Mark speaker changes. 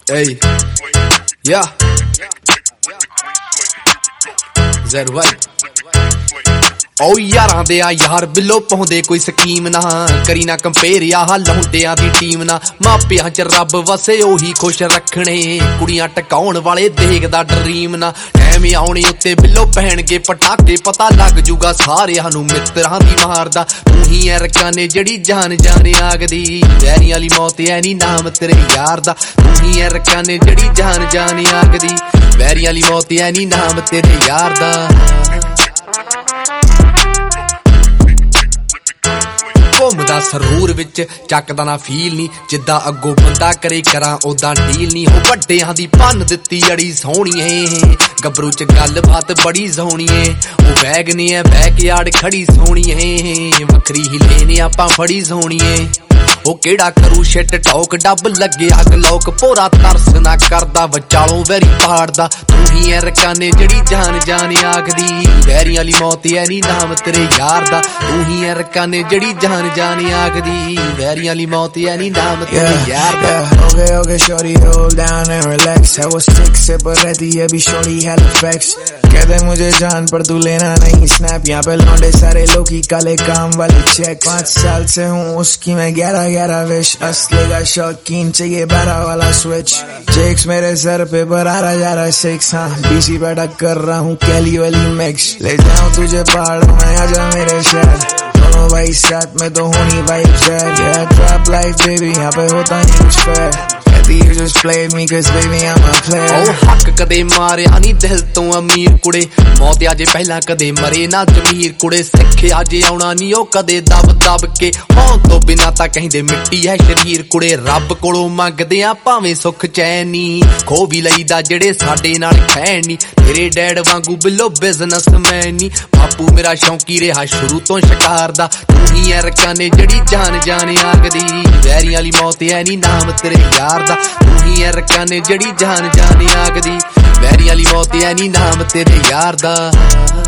Speaker 1: Hey, yeah. ZY ओ यारां दे आ यार below पाउंदे कोई scheme ना करी ना कंपेयर या लहुंडियां दी टीम ना मापियां च रब वसे ओही खुश रखने कुड़ियां टकाउण वाले देखदा ड्रीम ना टाइम आउणे उत्ते बिलो पहणगे पटाके पता लग जूगा सारियां नूं मित्रां दी मारदा तू ही ऐ रकाने जड़ी जान जाने आगदी वैरी वाली मौत ऐ नी नाम तेरे यार दा तू ही ऐ रकाने जड़ी जान जाने आगदी वैरी वाली मौत ऐ नी नाम तेरे यार दा घुमदा सरूर विच चकदा ना फील नी जिद्दां अग्गों बंदा करे करां ओदां डील नी हो वड्डियां दी भन्न दित्ती अड़ी सोहणीए गबरू च गल बात बड़ी सोहणीए ओ वैगनी ऐ बैकयार्ड खड़ी सोहणीए वखरी ही लेने आपां फड़ी सोहणीए ओ केड़ा करू शिट टॉक डब लगे अग लोक पोरा तरस ना करदा विचालों वैरी पाड़दा तू ही ऐ रकाने जड़ी जान जाने आखदी वैरी वाली मौत ऐ नी नाम तेरे यार दा तू ही ऐ रकाने जड़ी जान जाने आखदी वैरी वाली मौत ऐ नी नाम तेरे यार दा
Speaker 2: Okay, shorty, hold down and relax. I was sick से पर रहती है भी shorty Halifax. कहते मुझे जान पर तू लेना नहीं स्नैप यहाँ पे लौंडे सारे लोग ही काले काम वाले चेक 5 साल से हूँ उसकी मैं 11 विश असले का शौकीन चाहिए 12 वाला स्विच चेक्स मेरे सर पे पर आ रहा 6 हाँ बीसी बैठा कर रहा हूँ कैली वाली मिक्स ले जाऊँ तुझे पहाड़ों में आजा मेरे शहर दोनों भाई साथ में तो होनी भाई शहर ड्रॉप लाइफ बेबी यहाँ पे होता नहीं कुछ fair You just played me cause baby I'm a player
Speaker 1: ओ हक कदे मारिया नी दिल तो अमीर कुड़े मौत आजे पहला कदे मरे ना जमीर कुड़े सिखे आजे आउणा नी ओ कदे दब दब के हों तो बिना तां कहिंदे मिट्टी है शरीर कुड़े रब कोलों मंगदे आ भावें सुख चैन नी खो भी लईदा जेड़े साडे नाल खैण नी तेरे डैड वांगू बिलो बिजनेसमैन नी बापू मेरा शौकी रहा शुरू तो शिकार दा तू ही ऐ रकाने जड़ी जान जाने आखदी वैरी वाली मौत ऐ नी नाम तेरे यार दा तू ही ऐ रकाने जड़ी जान जाने आखदी वैरी वाली मौत ऐ नी नाम तेरे यार दा